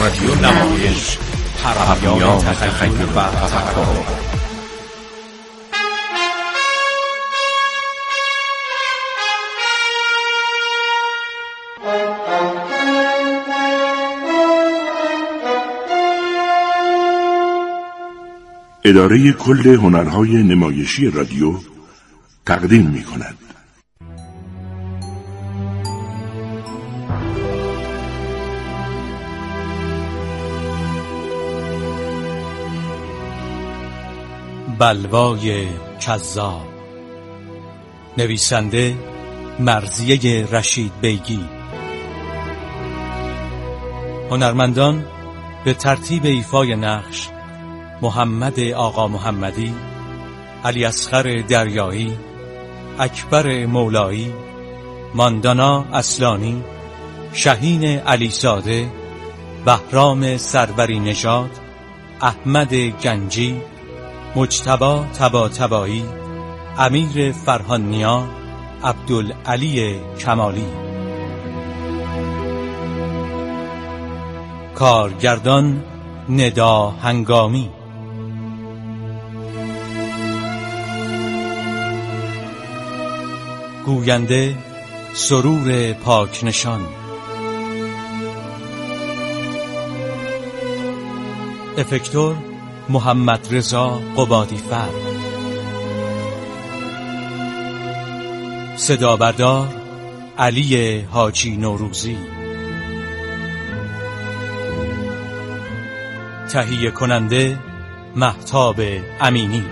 رادیو نمایش، پیام تخیل و تفکر. اداره کل هنرهای نمایشی رادیو تقدیم می‌کند. بلوای کذاب، نویسنده مرضیه رشید بیگی. هنرمندان به ترتیب ایفای نقش: محمد آقا محمدی، علی اصغر دریایی، اکبر مولایی، ماندانا اصلانی، شهین علی زاده، بهرام سروری نژاد، احمد گنجی، مجتبی طباطبایی، امیر فرهان نیا، عبدالعلی کمالی. کارگردان ندا هنگامی. گوینده سرور پاکنشان. افکتور محمد رضا قبادی فر. صدا بردار علی حاجی نوروزی. تهیه کننده مهتاب امینی.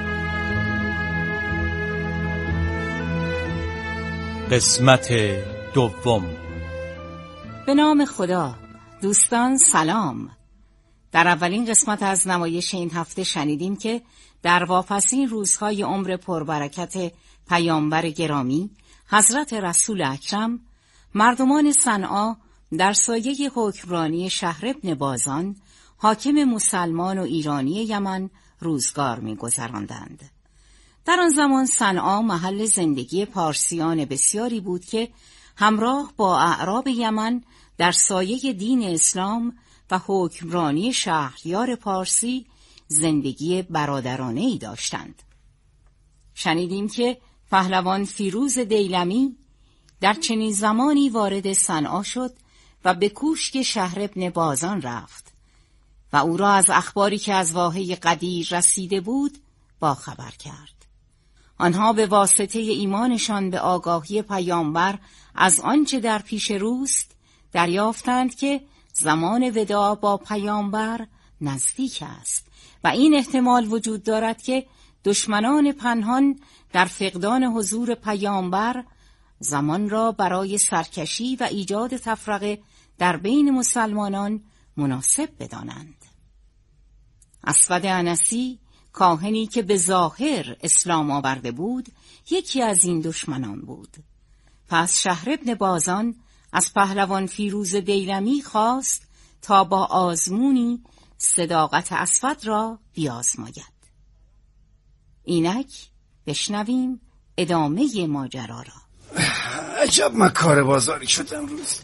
قسمت دوم. به نام خدا. دوستان سلام. در اولین قسمت از نمایش این هفته شنیدیم که در واپسین روزهای عمر پربرکت پیامبر گرامی حضرت رسول اکرم، مردمان صنعا در سایه حکمرانی شهر ابن بازان، حاکم مسلمان و ایرانی یمن، روزگار می‌گذراندند. در آن زمان صنعا محل زندگی پارسیان بسیاری بود که همراه با اعراب یمن در سایه دین اسلام و حکمرانی شهریار پارسی زندگی برادرانه‌ای داشتند. شنیدیم که پهلوان فیروز دیلمی در چنین زمانی وارد صنعا شد و به کوشک شهر ابن بازان رفت و او را از اخباری که از واحه قدیر رسیده بود باخبر کرد. آنها به واسطه ایمانشان به آگاهی پیامبر از آنچه در پیش روست دریافتند که زمان وداع با پیامبر نزدیک است و این احتمال وجود دارد که دشمنان پنهان در فقدان حضور پیامبر زمان را برای سرکشی و ایجاد تفرقه در بین مسلمانان مناسب بدانند. اسود انسی، کاهنی که به ظاهر اسلام آورده بود، یکی از این دشمنان بود. پس شهر ابن بازان از پهلوان فیروز دیلمی خواست تا با آزمونی صداقت اسود را بیازماید. اینک بشنویم ادامه ماجرا را. عجب مکار بازاری شد امروز.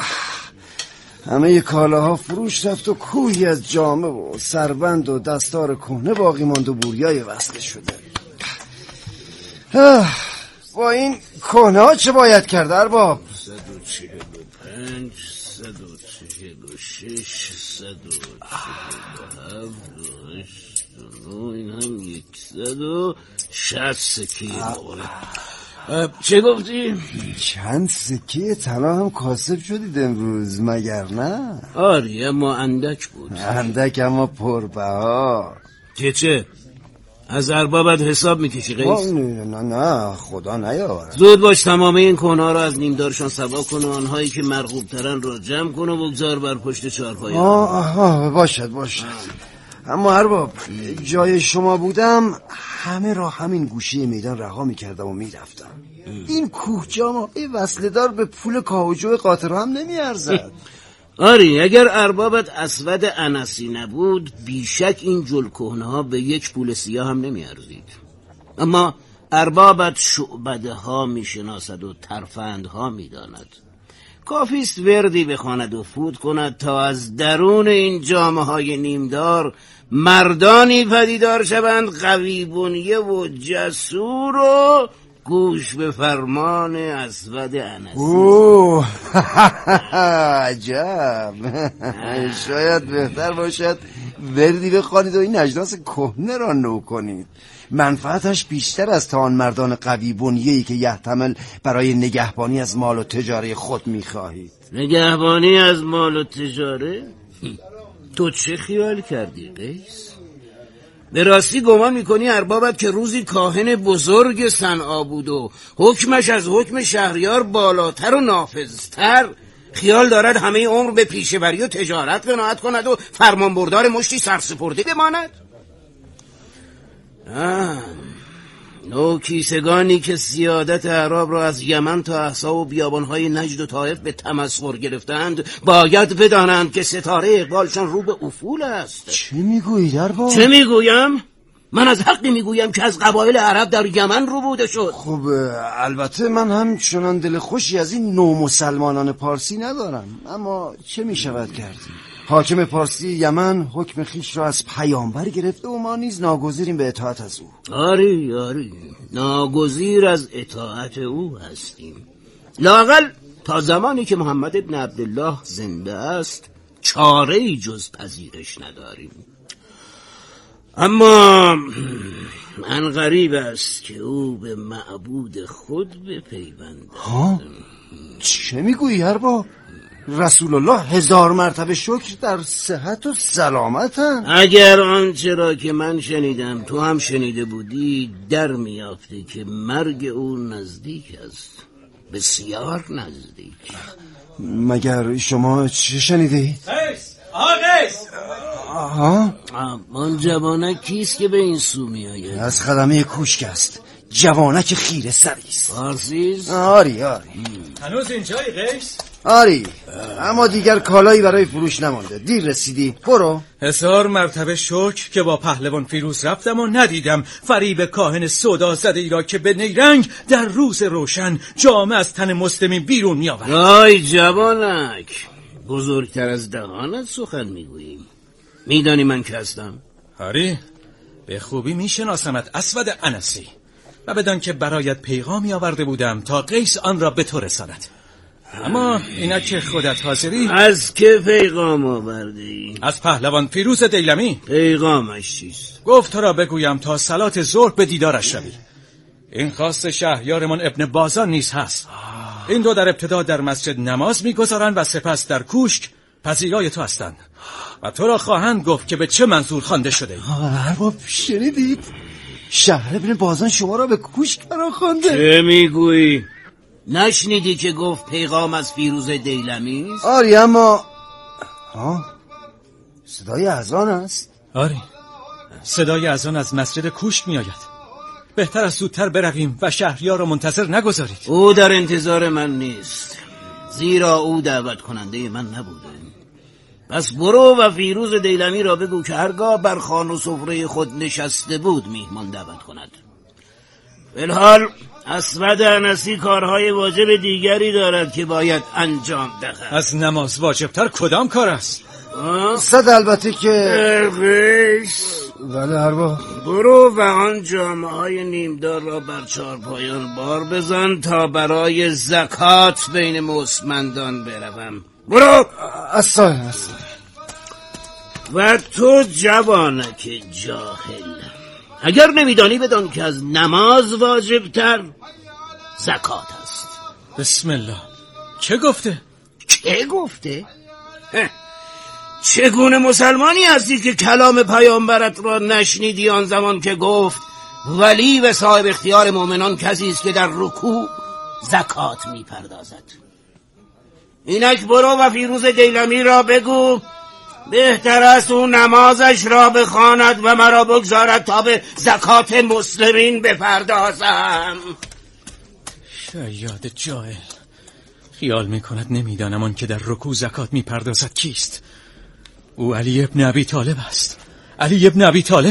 همه کالاها فروش رفت و کوهی از جامه و سربند و دستار کهنه باقی ماند و بوریای وصله شده. با این کهنه ها چه باید کرد ارباب؟ 145 146 147 این هم 160 سکه. چه گفتی؟ چند سکه طلا هم کاسب شدید امروز مگر نه؟ آره اما اندک بود. اندک اما پربها. چه؟ از اربابت حساب میکشی قیس؟ نه خدا نیاورد. زود باش تمام این کنها رو از نیمدارشان سوا کن و آنهایی که مرغوب ترن را جمع کن و بگذار بر پشت چهارپای. باشد. اما ارباب جای شما بودم همه را همین گوشه میدان رها میکردم و میرفتم. این کوه جامعه وصله دار به پول کاوجو قاطر هم نمیارزد. آری اگر اربابت اسود انسی نبود بیشک این جلکهنه ها به یک پول سیاه هم نمیارزید. اما اربابت شعبده ها میشناسد و ترفند ها میداند. کافیست وردی بخواند و فوت کند تا از درون این جامه‌های نیمدار مردانی پدیدار شوند قوی بنیه و جسور و گوش به فرمان اسود انسی. اوه عجب. شاید بهتر باشد وردی بخوانید و این اجناس کهنه را نو کنید. منفعتش بیشتر از تا آن مردان قوی بنیه‌ای که یحتمل برای نگهبانی از مال و تجاره خود می‌خواهید. نگهبانی از مال و تجاره؟ تو چه خیال کردی قیس؟ به راستی گمان میکنی اربابت که روزی کاهن بزرگ صنعا بود و حکمش از حکم شهریار بالاتر و نافذتر، خیال دارد همه عمر به پیشه‌وری و تجارت قناعت کند و فرمانبردار مشتی سرسپرده بماند؟ نوکیسگانی که سیادت اعراب را از یمن تا احسا و بیابانهای نجد و طائف به تمسخر گرفتند باید بدانند که ستاره اقبالشان رو به افول است. چه میگویی ارباب؟ چه میگویم؟ من از حقی میگویم که از قبایل عرب در یمن رو بوده شد. خب البته من هم چنان دل خوشی از این نو مسلمانان پارسی ندارم، اما چه میشود کرد؟ حاکم پارسی یمن حکم خیش را از پیامبر گرفته و ما نیز ناگزیریم به اطاعت از او. آری ناگزیر از اطاعت او هستیم، لااقل تا زمانی که محمد ابن عبدالله زنده است چاره‌ای جز پذیرش نداریم. اما من غریب است که او به معبود خود بپیوندد. ها؟ چه میگویی ارباب؟ رسول الله 1000 مرتبه شکر در صحت و سلامتن. اگر آنچه را که من شنیدم تو هم شنیده بودی در میافته که مرگ او نزدیک است، بسیار نزدیک. مگر شما چه شنیدید؟ آها؟ آن جوانک کیست که به این سو می آید؟ از خدمه کوشک است، جوانک خیره سری است. پارسیز؟ آری هنوز اینجایی قیس؟ آری، اما دیگر کالایی برای فروش نمانده. دیر رسیدی، برو. 1000 مرتبه شکر که با پهلوان فیروز رفتم و ندیدم فریب کاهن سودا زده ای را که به نیرنگ در روز روشن جامه از تن مسلمین بیرون می آورد. آی جوانک، بزرگتر از دهانت سخن میگوییم. میدانی من که هستم؟ آری، به خوبی میشناسمت اسود انسی و بدان که برایت پیغامی آورده بودم تا قیس آن را به تو رساند. اما اینک که خودت حاضری. از که پیغام آورده ای؟ از پهلوان فیروز دیلمی. پیغامش چیست؟ گفت تو را بگویم تا صلات ظهر به دیدارش روی. این خواست شهریارمان ابن بازان نیز هست. این دو در ابتدا در مسجد نماز میگذارند و سپس در کوشک پذیرای تو هستند و تو را خواهند گفت که به چه منظور خوانده شده ای. ارباب شنیدید؟ شهر ابن بازان شما را به کوشک فراخوانده. چه میگویی؟ نشنیدی که گفت پیغام از فیروز دیلمی است؟ آری، اما صدای اذان است. آری، صدای اذان از مسجد کوشک می آید. بهتر از زودتر برویم و شهریار را منتظر نگذارید. او در انتظار من نیست، زیرا او دعوت کننده من نبوده. پس برو و فیروز دیلمی را بگو که هرگاه بر خوان و سفره خود نشسته بود میهمان دعوت کند. فی‌الحال اسود انسی کارهای واجب دیگری دارد که باید انجام دهد. از نماز واجبتر کدام کار است؟ صد البته که قیس، بله ارباب. برو و آن جامه‌های نیمدار را بر چارپایان بار بزن تا برای زکات بین مستمندان بروم. برو. اصلا و تو جوانک جاهل، اگر نمیدانی بدان که از نماز واجبتر زکات است. بسم الله. چه گفته؟ چه گفته؟ چگونه مسلمانی هستی که کلام پیامبرت را نشنیدی آن زمان که گفت ولی و صاحب اختیار مؤمنان کسی است که در رکوع زکات میپردازد؟ اینک برو و فیروز دیلمی را بگو بهتر است او نمازش را بخواند و مرا بگذارد تا به زکات مسلمین بپردازم. شیاد جاهل، خیال میکند نمیدانم آن که در رکوع زکات میپردازد کیست. او علی ابن ابی طالب است. علی ابن ابی طالب.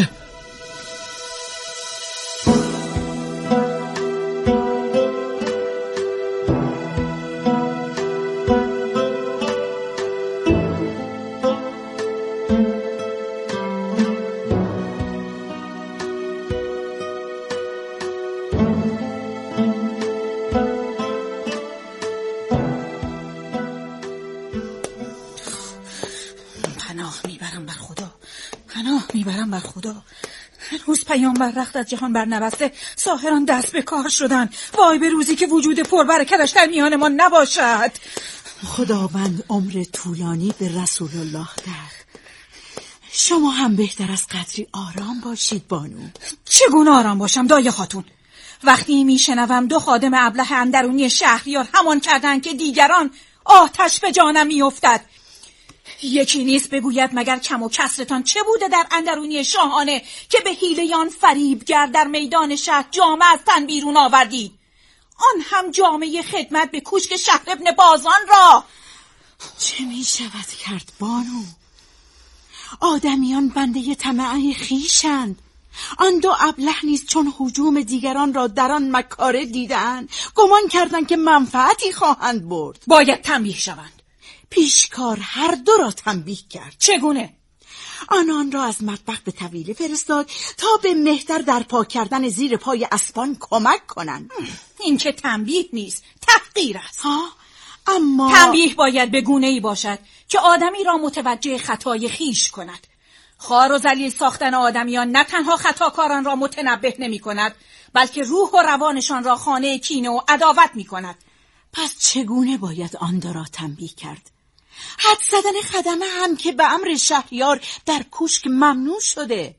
پناه میبرم بر خدا. هنوز پیامبر رخت از جهان برنبسته، ساحران دست به کار شدن. وای به روزی که وجود پربرکتش در میان ما نباشد. خداوند عمر طولانی به رسول الله ده. شما هم بهتر از قدری آرام باشید بانو. چگونه آرام باشم دایه خاتون؟ وقتی میشنوم 2 خادم ابله اندرونی شهریار همان کردند که دیگران، آتش به جانم میافتد. یکی نیست بگوید مگر کم و کسرتان چه بوده در اندرونی شاهانه که به حیله فریبگر در میدان شهر جامه از تن بیرون آوردید، آن هم جامه خدمت به کوشک شهر ابن بازان را. چه می شود کرد بانو؟ آدمیان بنده طمع خویشند. آن 2 ابله نیز چون هجوم دیگران را در آن مکاره دیدند، گمان کردند که منفعتی خواهند برد. باید تنبیه شوند. پیشکار هر 2 را تنبیه کرد. چگونه؟ آنان را از مطبخ به طویله فرستاد تا به مهتر در پاک کردن زیر پای اسبان کمک کنند. این که تنبیه نیست، تحقیر است. اما تنبیه باید به گونه‌ای باشد که آدمی را متوجه خطای خیش کند. خوار و ذلیل ساختن آدمیان نه تنها خطاکاران را متنبه نمی کند، بلکه روح و روانشان را خانه کینه و عداوت می کند. پس چگونه باید آن را تنبیه کرد؟ حد زدن خدمه هم که به امر شهریار در کوشک ممنوع شده.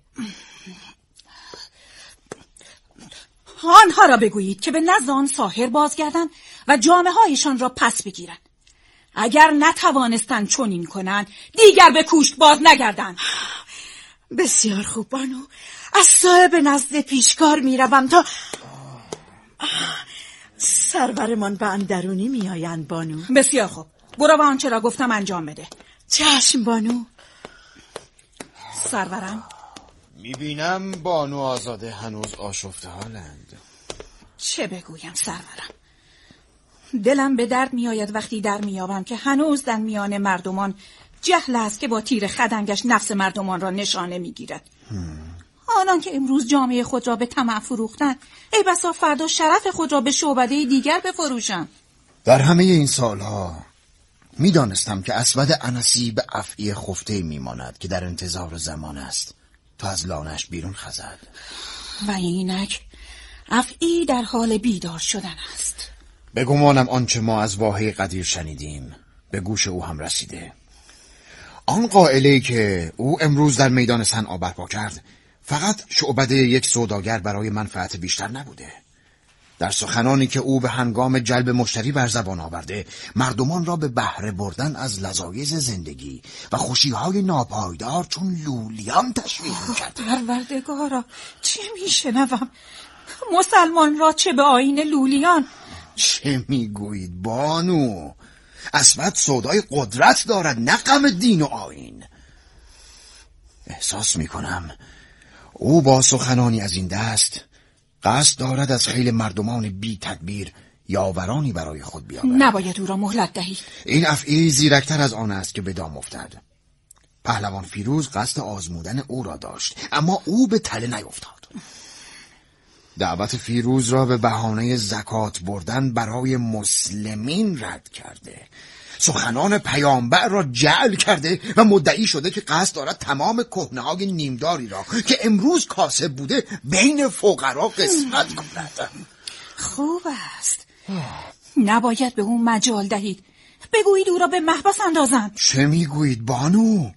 آنها را بگویید که به نزد آن ساحر بازگردند و جامه هایشان را پس بگیرند. اگر نتوانستند چنین کنند دیگر به کوشک باز نگردند. بسیار خوب بانو، از صاحب نزد پیشکار میروم تا سرورمان به اندرونی میآیند بانو. بسیار خوب، برو و آنچه را گفتم انجام بده. چشم بانو. سرورم، میبینم بانو آزاده هنوز آشفته حالند. چه بگویم سرورم؟ دلم به درد میآید وقتی در میابم که هنوز در میان مردمان جهل است که با تیر خدنگش نفس مردمان را نشانه میگیرد. آنان که امروز جامعه خود را به طمع فروختند، ای بسا فردا شرف خود را به شعبده دیگر بفروشند. در همه این سالها میدانستم که اسود انسی به افعی خفته میماند که در انتظار زمان است تا از لانش بیرون خزد. و اینک افعی در حال بیدار شدن است. بگمانم آنچه ما از واهی قدیر شنیدیم به گوش او هم رسیده. آن قائله‌ای که او امروز در میدان صنعا برپا کرد فقط شعبده یک سوداگر برای منفعت بیشتر نبوده. در سخنانی که او به هنگام جلب مشتری بر زبان آورده، مردمان را به بهره بردن از لذایذ زندگی و خوشی‌های ناپایدار چون لولیان تشویق می‌کرد. پروردگارا، چه میشنوم؟ مسلمان را چه به آیین لولیان؟ چه میگویید بانو؟ اسود سودای قدرت دارد، نه غم دین و آیین. احساس میکنم او با سخنانی از این دست قصد دارد از خیل مردمان بی تدبیر یاورانی برای خود بیاورد. نباید او را مهلت دهید. این افعی زیرکتر از آن است که به دام افتد. پهلوان فیروز قصد آزمودن او را داشت، اما او به تله نیفتاد. دعوت فیروز را به بهانه زکات بردن برای مسلمین رد کرده. سخنان پیامبر را جعل کرده و مدعی شده که قصد دارد تمام کهنه‌های نیمداری را که امروز کاسب بوده بین فقرا قسمت کند. خوب است. نباید به او مجال دهید. بگویید او را به محبس اندازند. چه میگویید بانو؟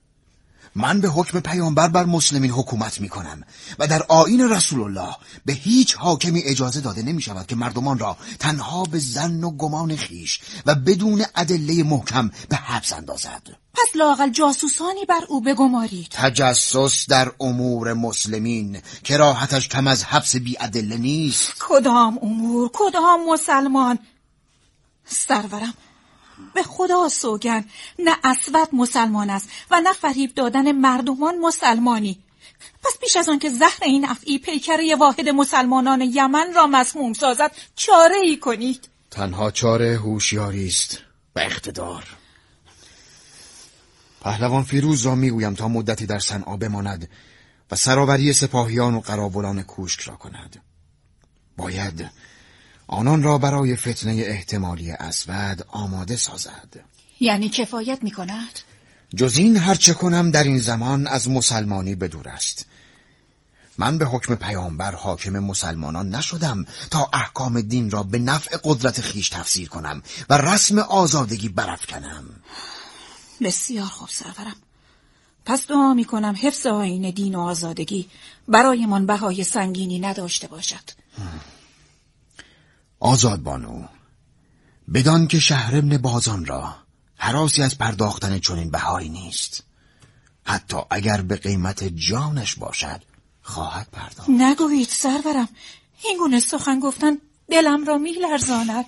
من به حکم پیامبر بر مسلمین حکومت می کنم و در آیین رسول الله به هیچ حاکمی اجازه داده نمی شود که مردمان را تنها به ظن و گمان خیش و بدون ادله محکم به حبس اندازد. پس لااقل جاسوسانی بر او بگمارید. تجسس در امور مسلمین کراهتش کم از حبس بی ادله نیست. کدام امور؟ کدام مسلمان؟ سرورم، به خدا سوگن، نه اسود مسلمان است و نه فریب دادن مردمان مسلمانی. پس پیش از آن که زهر این افعی پیکره واحد مسلمانان یمن را مسموم سازد چاره ای کنید. تنها چاره هوشیاری است و اقتدار. پهلوان فیروز را میگویم تا مدتی در صنعا بماند و سرآوری سپاهیان و قراولان کوشک را کند. باید آنان را برای فتنه احتمالی اسود آماده سازد. یعنی کفایت می کند؟ جز این هرچه کنم در این زمان از مسلمانی بدور است. من به حکم پیامبر حاکم مسلمانان نشدم تا احکام دین را به نفع قدرت خیش تفسیر کنم و رسم آزادگی برافکنم. بسیار خوب سرورم. پس دعا می کنم حفظ آیین دین و آزادگی برایمان بهای سنگینی نداشته باشد. آزاد بانو، بدان که شهر ابن بازان را هراسی از پرداختن چنین بهایی نیست. حتی اگر به قیمت جانش باشد خواهد پرداخت. نگویید سرورم، این گونه سخن گفتن دلم را می لرزاند.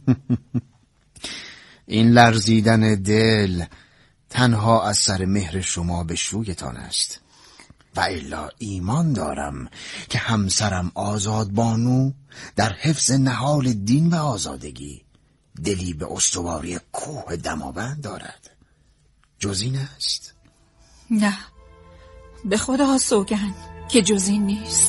این لرزیدن دل تنها از سر مهر شما به شویتان است. و الا ایمان دارم که همسرم آزاد بانو در حفظ نهال دین و آزادگی دلی به استواری کوه دماوند دارد. جز این است؟ نه، به خدا سوگند که جز این نیست.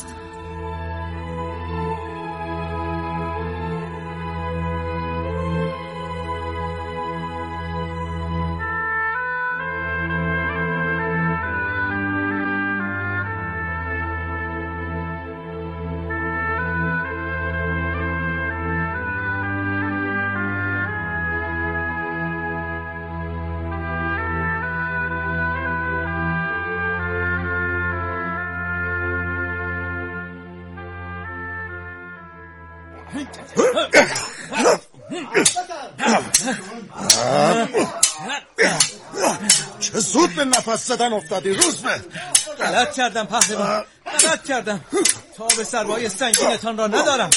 چه زود به نفس زدن افتادی روزبه. غلط کردم پهلوان، غلط کردم. تا به سربای سنگینتان را ندارم.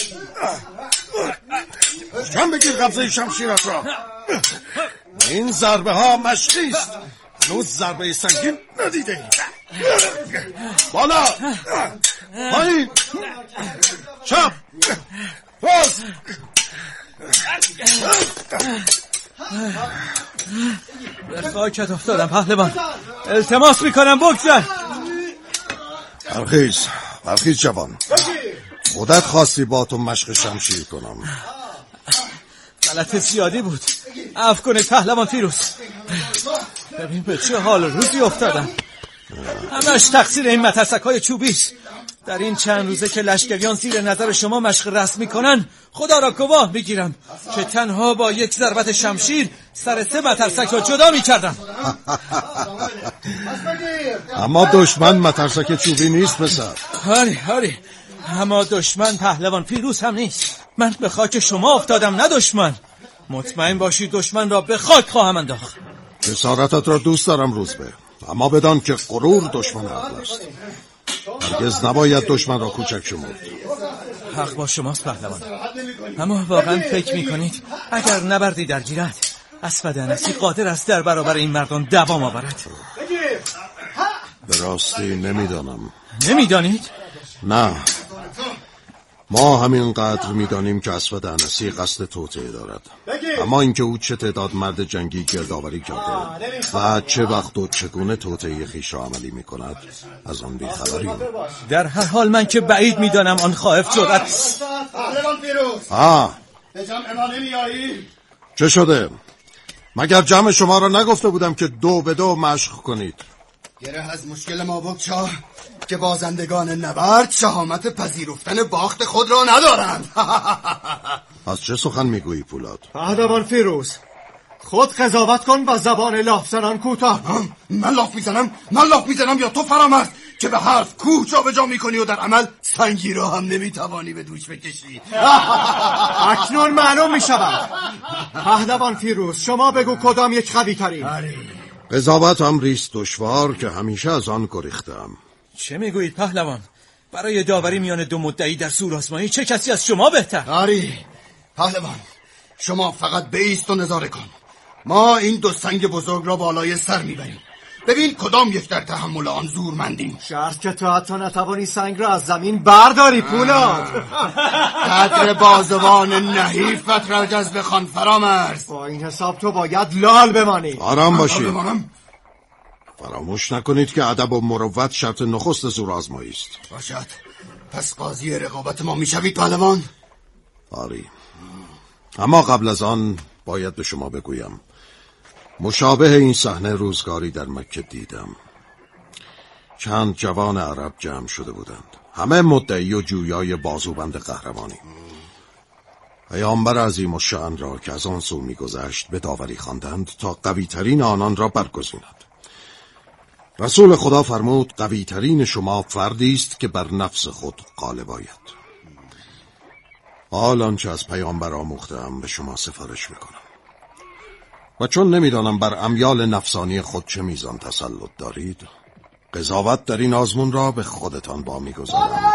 کم بگیر قبضه شمشیرت را. این ضربه ها مشقی است. هنوز ضربه سنگین ندیده ای. بالا، پایین، چپ، راست. به خاکت افتادم پهلوان، التماس میکنم بگذر. برخیز جوان، خودت خواستی با تو مشق شمشیر کنم. غلط زیادی بود، عفو کنید پهلوان فیروز. ببین به چه حال روزی افتادم. همش تقصیر این مترسک‌های چوبیست. در این چند روزه که لشکریان زیر نظر شما مشق رسم میکنن، خدا را گواه میگیرم که تنها با یک ضربت شمشیر سر 3 مترسک را جدا میکردم. اما دشمن مترسک چوبی نیست پسر. هاری اما دشمن پهلوان فیروز هم نیست. من به خاک شما افتادم نه دشمن. مطمئن باشید دشمن را به خاک خواهم انداخت. جسارتت را دوست دارم روزبه، اما بدان که غرور دشمن عقل است. هرگز نباید دشمن را کوچک شمرد. حق با شماست پهلوان، اما واقعا فکر میکنید اگر نبردی درگیرد اسود انسی قادر است در برابر این مردان دوام آورد؟ به راستی نمیدانم. نمیدانید؟ نه، ما همینقدر میدانیم که اسود انسی قصد توطئه دارد، اما اینکه او چه تعداد مرد جنگی گردآوری کرده و چه وقت و چگونه توطئه خویش را عملی میکند از آن بیخبریم. در هر حال من که بعید میدانم آن خائف جرأت. پهلوان فیروز، به جمع ما نمیایی؟ چه شده؟ مگر جمع شما را نگفته بودم که 2 به 2 مشق کنید؟ گره از مشکل ما بگشا که بازندگان نبرد شهامت پذیرفتن باخت خود را ندارند. از چه سخن میگویی پولاد؟ پهلوان فیروز، خود قضاوت کن و زبان لاف زنان کوتاه کن. من لاف میزنم یا تو فرامرد که به حرف کوه جا به جا میکنی و در عمل سنگی را هم نمیتوانی به دوش بکشی. اکنون معلوم میشود. پهلوان فیروز، شما بگو کدام یک قوی ترین؟ قضاوت امریست دشوار که همیشه از آن گریختم. چه میگویید پهلوان؟ برای داوری میان 2 مدعی در زورآزمایی چه کسی از شما بهتر؟ پهلوان، شما فقط بایست و نظاره کن. ما این 2 سنگ بزرگ را بالای سر میبریم. ببین کدام یک در تحمل آن زورمندیم. شرط که تو حتی نتوانی سنگ را از زمین برداری پولاد. قدر بازوان نحیفت را جذب خان فرامرز. با این حساب تو باید لال بمانی. آرام باشید. فراموش نکنید که ادب و مروت شرط نخست زورآزمایی است. باشد. پس قاضی رقابت ما میشوید پهلوان؟ اما قبل از آن باید به شما بگویم مشابه این صحنه روزگاری در مکه دیدم. چند جوان عرب جمع شده بودند، همه مدعی و جویای بازوبند قهرمانی. پیامبر عظیم الشأن را که از آن سو می‌گذشت به داوری خواندند تا قوی‌ترین آنان را برگزیند. رسول خدا فرمود قوی‌ترین شما فردی است که بر نفس خود غالب آید. حال آنچه از پیامبر آموختم به شما سفارش میکنم و چون نمیدانم بر امیال نفسانی خود چه میزان تسلط دارید، قضاوت در این آزمون را به خودتان با میگذارم.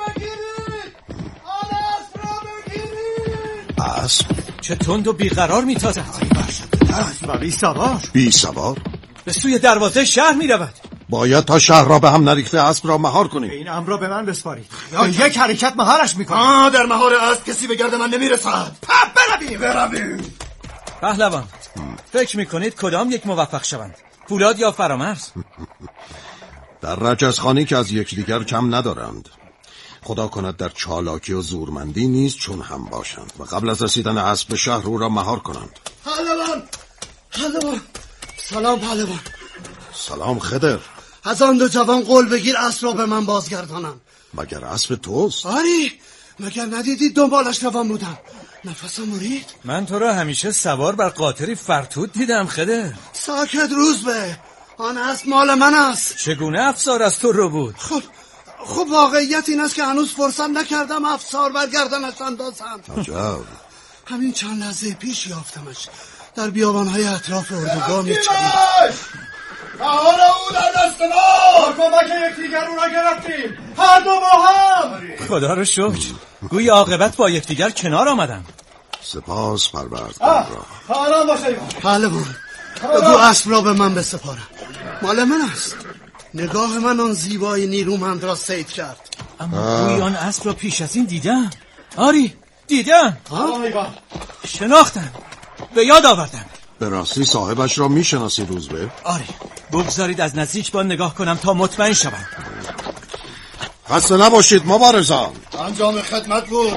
اسب چه تند و بیقرار میتازد و بی سوار. بی سوار به سوی دروازه شهر میرود. باید تا شهر را به هم نریخته اسب را مهار کنیم. این امر را به من بسپارید. یک حرکت مهارش میکنم. در مهار اسب کسی به گرد من نمیرسد. برویم. پهلوان، فکر میکنید کدام یک موفق شوند؟ فولاد یا فرامرز؟ در رجزخانی که از یکدیگر کم ندارند. خدا کند در چالاکی و زورمندی نیز چون هم باشند و قبل از رسیدن اسب به شهر او را مهار کنند. پهلوان سلام پهلوان. سلام خضر. از آن دو جوان قول بگیر اسب را به من بازگردانم. مگر اسب توست؟ آری، مگر ندیدید دنبالش روان بودم؟ نفسم مرید. من تو را همیشه سوار بر قاطری فرتود دیدم خضر. ساکت روزبه، آن اسب مال من است. چگونه افسار از تو رو بود؟ خب واقعیت این است که هنوز فرصت نکردم افسار برگردنش اندازم. عجب. همین چند لحظه پیش یافتمش در بیابانهای اطراف اردوگاه میچرید. مهار او در دست ما. کمک یکدیگر او را گرفتیم، هر دو با هم. خدا رو شکر، گوی عاقبت با یکدیگر کنار آمدن. سپاس پروردگار را. آرام باشه پهلوان، بگو اسب را به من بسپارم، مال من است. نگاه من آن زیبای نیرومند را صید کرد. اما گوی آن اسب را پیش از این دیدم. آری، دیدم. شناختم، به یاد آوردم. به راستی صاحبش را میشناسی روزبه؟ آری، بگذارید از نزدیک با نگاه کنم تا مطمئن شوم. خسته نباشید مبارزان. انجام خدمت بود.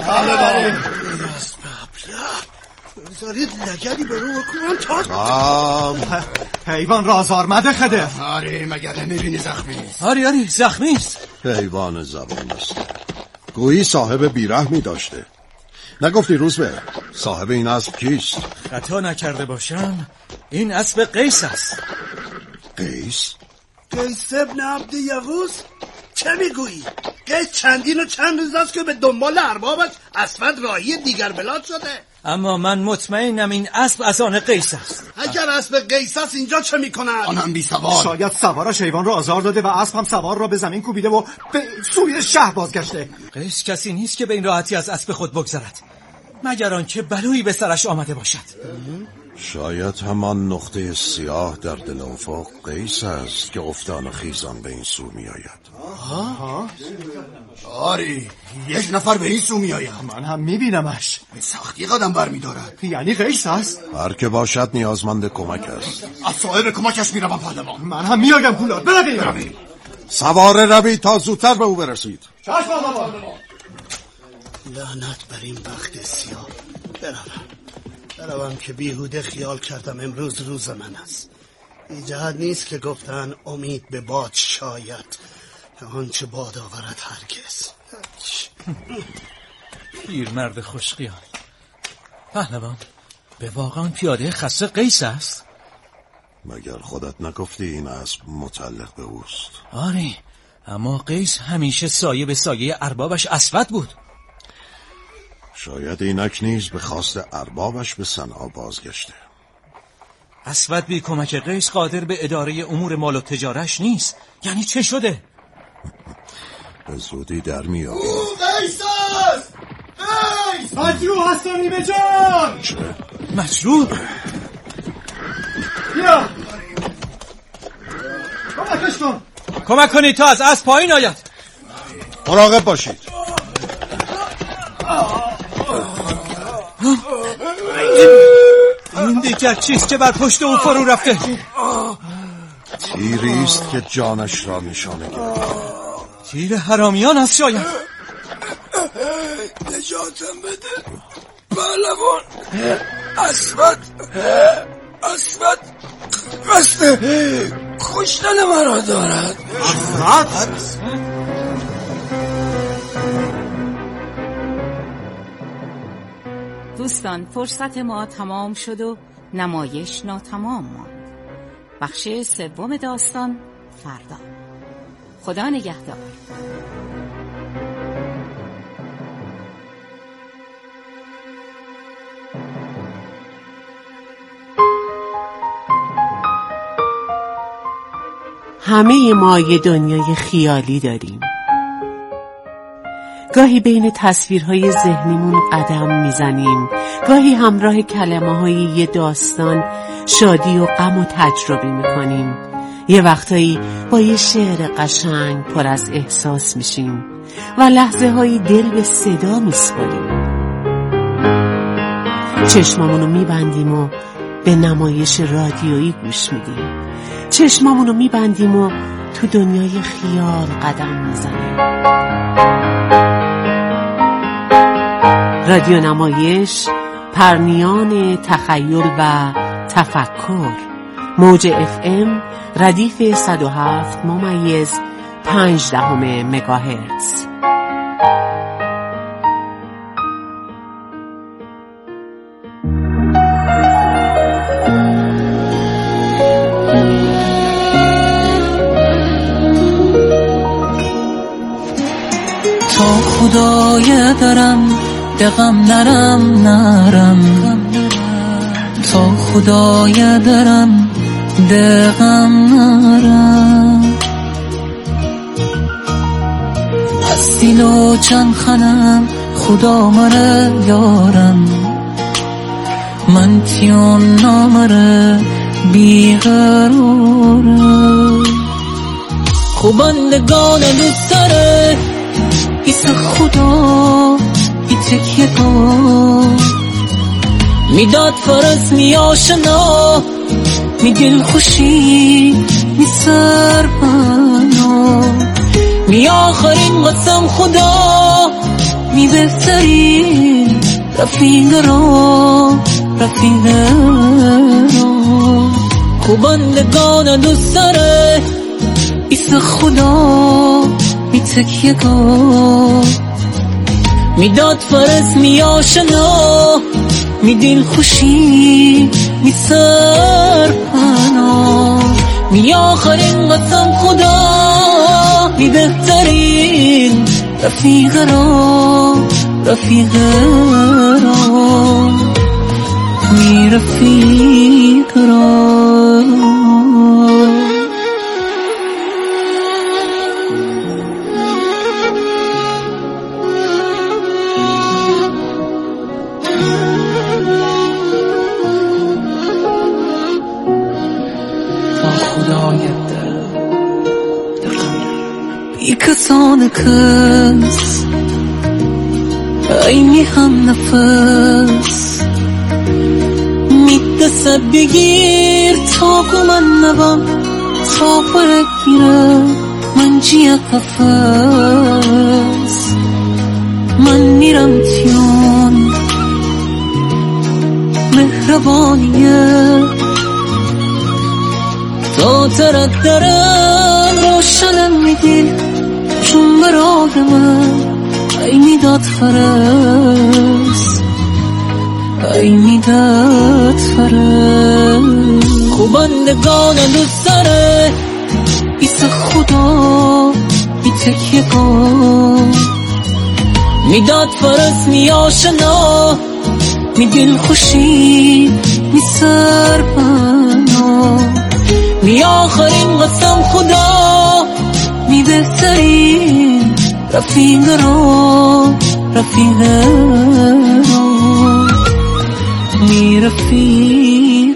بگذارید لگدی به رو بکنم تا حیوان رازآرمده خده. آری، مگر نمیبینی زخمی است؟ آری زخمی است. حیوان زبان است. گویی صاحب بیرحمی داشته. نگفتی روزبه صاحب این اسب کیست؟ خطا نکرده باشم این اسب قیس است. قیس؟ قیس ابن عبد یغوث؟ چه میگویی؟ قیس چندین و چند روز است که به دنبال اربابش اسفد راهی دیگر بلاد شده. اما من مطمئنم این اسب از آن قیس است. اگر اسب قیس است اینجا چه میکند؟ آنم بی سوار. شاید سوارش حیوان را آزار داده و اسب هم سوار را به زمین کوبیده و به سوی شهر بازگشته. قیس کسی نیست که به این راحتی از اسب خود بگذرد، مگر آنکه بلایی به سرش آمده باشد. شاید همان نقطه سیاه در دل افق قیس است که افتان و خیزان به این سو می آید. آری، یک نفر به این سو می آید. من هم می بینمش. به سختی قدم بر می دارد. یعنی قیس است؟ هر که باشد نیازمند کمک است. از صاحب کمکش می روم پهلوان. من هم می آیم پولاد. برویم. سواره روید تا زودتر به او برسید. چشم آقا. لعنت بر این بخت سیاه. بروم که بیهوده خیال کردم امروز روز من است. این جهت نیست که گفتن امید به باد شاید، آنچه باد آورد هرگز. پیرمرد خوشخیال. پهلوان، به واقعا پیاده خسته قیس است؟ مگر خودت نگفتی این اسب متعلق به اوست؟ آره، اما قیس همیشه سایه به سایه اربابش اسود بود. شاید اینک نیز به خواست اربابش به صنعا بازگشته. اسود بی کمک قیس قادر به اداره امور مال و تجارش نیست. یعنی چه شده؟ به زودی در میاد. قیس است! قیس! مجروح هست و نیمه جان! چه؟ مجروح؟ بیا! کمکش کن! کمک کنید تا از اسب پایین آید. مراقب باشید. این دیگر چیست که بر پشت او فرو رفته؟ تیری است که جانش را نشانه گرفت. تیر حرامیان است شاید. نجاتم بده پهلوان. اسود اسود قصد کشتن مرا دارد. دوستان، فرصت ما تمام شد و نمایش ناتمام ماند. بخش سوم داستان فردا. خدا نگهدار. همه ما یه دنیای خیالی داریم. گاهی بین تصویرهای ذهنیمون قدم میزنیم، گاهی همراه کلمه‌های یه داستان شادی و غم و تجربه میکنیم. یه وقتایی با یه شعر قشنگ پر از احساس میشیم و لحظه هایی دل به صدا میسپاریم. چشمامونو میبندیم و به نمایش رادیویی گوش میدیم. چشمامونو میبندیم و تو دنیای خیال قدم میزنیم. رادیو نمایش، پرنیان تخیل و تفکر. موج FM ردیف 107.5 مگاهرتز. تا خدای درم دقم نرم تا خدای درم دقم نرم از سیل و چند خنم خدا مره یارم من تیان نامره بیقرارم خوبندگان دوست داره ایسا خدا ای تکیه کن میداد فرز می آشنا می دل خوشی می سرپنا می آخرین قسم خدا می بهترین رفیق را خوبندگان دوست داره ایسا خدا می تکیه کن میداد فرس می آشنا می دل خوشی می سرپنا می آخرین قسم خدا می بهترین رفیق را می رفیق را کسان کس اینی هم نفس میدست بگیر تا که من نبام تا برگیره من جیه قفص من میرم تیان مهربانیه تا ترک درم روشنم میدی چون برای من ای میداد فرس ای میداد فرس خوبندگان دوست داره ایسا خدا ای تکیه کن میداد فرس می آشنا می دل خوشی می سرپنا می آخرین قسم خدا می بهترین رفیق را می رفیق